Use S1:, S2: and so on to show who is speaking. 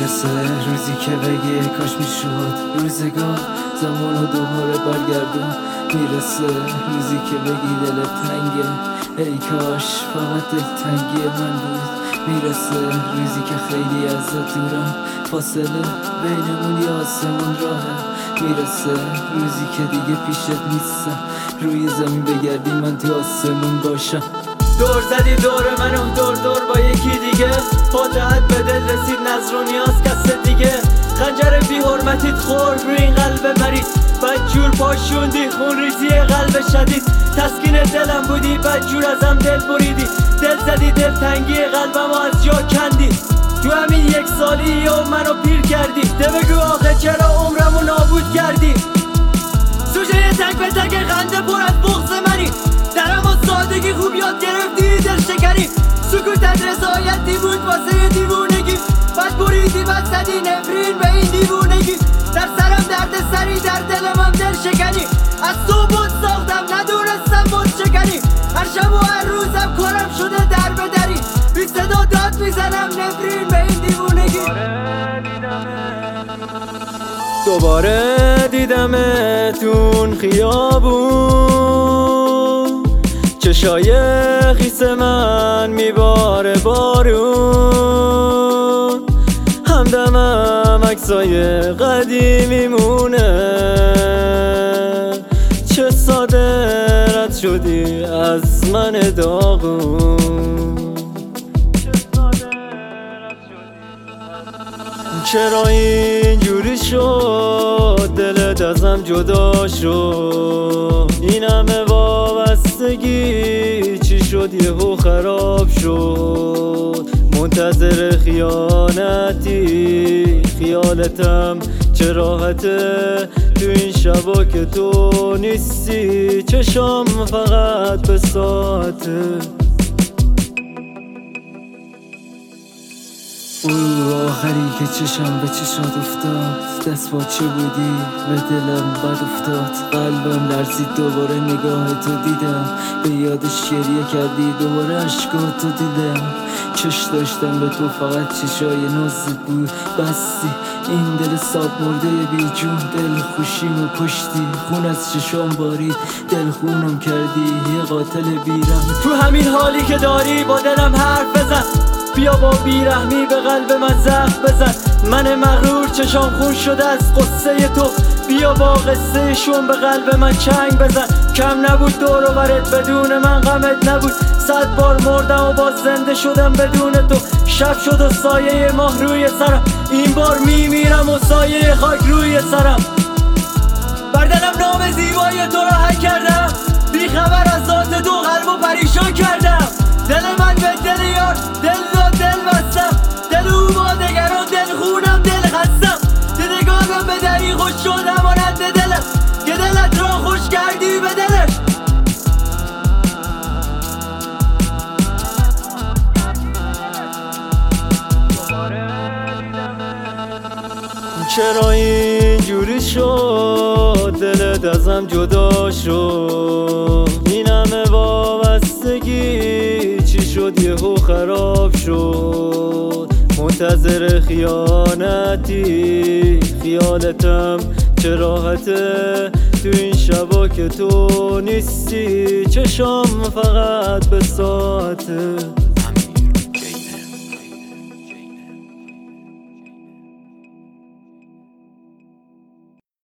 S1: میرسه روزی که بگی کاش میشد روزگار زمانو دوباره برگردون. میرسه روزی که بگی دلت تنگه ای کاش فقط دلتنگی من بود. میرسه روزی که خیلی ازت دورم فاصله بینمون یا آسمون راهه. میرسه روزی که دیگه پیشت نیستم روی زمین بگردی من تو آسمون باشم.
S2: دور زدی دور منو دور با یکی دیگه، فاتحت به دل رسید نظر و نیاز کس دیگه. خنجر بی حرمتیت خورد روی این قلب مریض، بدجور پاشوندی خون ریزی قلب شدید. تسکین دلم بودی بدجور ازم دل بریدی، دل زدی دل تنگی قلبمو از جا کندی. تو همین یک سالی و منو پیر کردی، ده بگو آخه چرا عمرمو نابود کردی. سوژه تک به تک خنده پر از بغض منی، درم و سادگی خوب یاد گرفتی دل شکنی. سکوتت رضایتی بود واسه دیوونگی، بد بریدی بد زدی نفرین به این دیوونگی. در سرم درد سری در دلم هم دل شکنی، از تو بود ساختم ندونستم بود شکنی. هر شب و هر روزم کارم شده در به دری، بی صدا داد میزنم نفرین به این دیوونگی. دوباره دیدمتون خیابون، چشای خیس من میباره بارون. همدمم عکسای قدیمیمونه، چه ساده رد شدی از من داغون. چرا اینجوری شد دلت ازم جدا شد؟ این همه وابستگی چی شد یهو خراب شد؟ منتظر خیانتی خیالتم چه راحته تو این شبا که تو نیستی. چشام فقط به ساعته.
S1: آخری که چشم به چشات افتاد دست با چه بودی به دلم بد افتاد. قلبم لرزید دوباره نگاه تو دیدم، به یادش گریه کردی دوباره عشقات تو دیدم. چش داشتم به تو فقط چشای نازت بود بستی. این دل ساب مرده بی جون دل خوشیمو کشتی. خون از چشام بارید دل خونم کردی یه قاتل بیرحم.
S2: تو همین حالی که داری با دلم حرف بزن، بیا با بیرحمی به قلب من زخم بزن. من مغرور چشام خون شده از قصه تو، بیا با قصه شون به قلب من چنگ بزن. کم نبود دور و برت بدون من غمت نبود، 100 بار مردم و باز زنده شدم بدون تو. شب شد و سایه ماه روی سرم، این بار میمیرم و سایه خاک روی سرم. بر دلم نام زیبای تو را حک کردم، بی خبر از ذات دو قلب و پریشان کردم. دل من به دل یار دل داد دل بستم، دل او با دگران دل خونم دل خستم. دیدگانم به دری خوش شدم مانند دلم که دلت را خوش کردی به دلش. چرا اینجوری شد دلت ازم جدا شد؟ این همه وابستگی چی شد یهو خراب شد؟ منتظر خیانتی خیالتم چه راحته تو این شبا که تو نیستی. چشام فقط به ساعته.